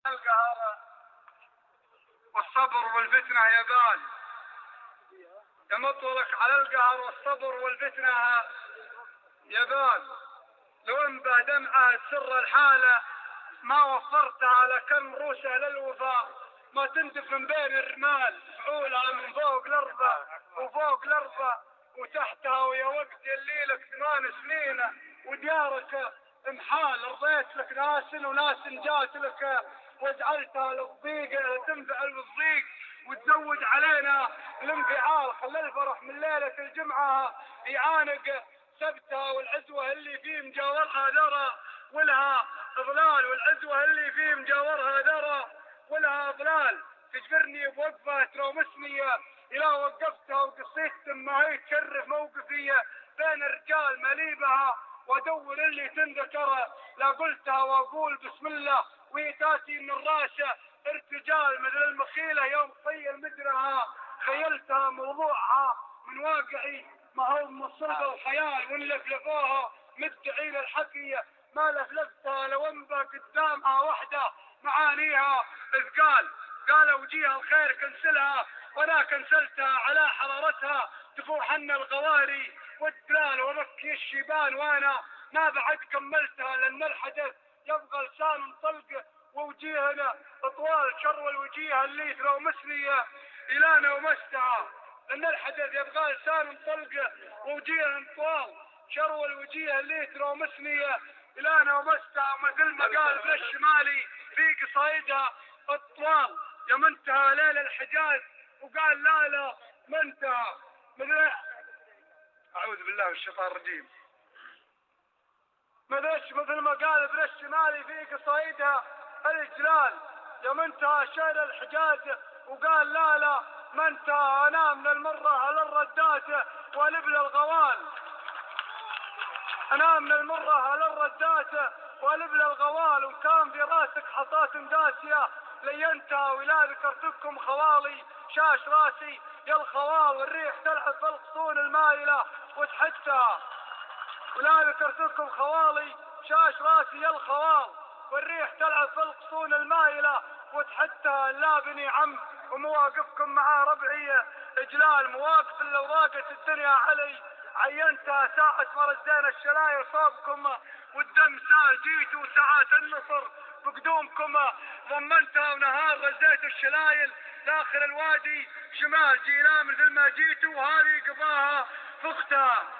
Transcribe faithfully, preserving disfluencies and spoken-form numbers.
القهر والصبر والفتنة يا بال، يمطلك على القهر والصبر والفتنة يا بال. لو انبه دمعة سر الحالة ما وفرتها لكم روسه للوفاء، ما تندف من بين الرمال فعولها من فوق الارض وفوق الارض وتحتها، ويا وقت اللي لك ثمان سنين وديارك محال، رضيت لك ناس وناس جات لك وجعلتها للضيق تنفعل بالضيق وتزود علينا الانفعال. خلى الفرح من ليلة الجمعة يعانق سبتها، والعزوة اللي فيه مجاورها درى ولها ظلال، والعزوة اللي فيه مجاورها درى ولها ظلال. تجبرني بوقفة ترومسني إلى وقفتها وقصيت ما هي تشرف موقفي بين الرجال مليبها، وادور اللي تنذكر لا قلتها واقول بسم الله، وهي تاتي من الراشة ارتجال مثل المخيلة يوم خيل مدرها خيلتها موضوعها من واقعي ما هو من الصدق والخيال، وان لفلفوها مدعين الحكي ما لفلفتها لو انبى قدامها وحده معانيها اثقال. قالوا وجيها الخير كنسلها وانا كنسلتها على حرارتها، تفوح عنا الغواري والدلال ومكي الشيبان وانا ما بعد كملتها، لان الحدث يبغى لسان طلق ووجيهنا طوال شر الوجيه اللي ترومسني إلانا ومستعى، لأن الحدث يبغى لسان طلق ووجيه طوال شر الوجيه اللي ترومسني إلانا ومستعى، مثل ما قال ابن الشمالي في قصايدها الطوال يا منتهى ليل الحجاز، وقال لا لا منتهى مثل أعوذ بالله من الشيطان الرجيم مثل ما قال ابن الشمالي في قصايدها الإجلال يا منتهى شيل الحجاز، وقال لا لا منتهى أنا من المرة على الردات والبل الغوال، أنا من المرة على الردات والبل الغوال، وكان في راسك حصات داسية لينتهى ولا ذكرتكم خوالي شاش راسي يا الخوال، والريح تلعب في الغصون المايلة وتحتها ولا ذكرتكم خوالي شاش راسي يا الخوال، والريح تلعب في الغصون المايلة وتحتها. لا بني عم ومواقفكم مع ربعي إجلال، مواقف اللي ضاقت الدنيا علي عينتها ساعة ما رزينا الشلايل صوبكم والدم سال، جيتوا ساعات النصر بقدومكم ضمنتها، ونهار رزيت الشلايل داخل الوادي شمال جينا مثل ما جيتوا وهذه قضاها فختها.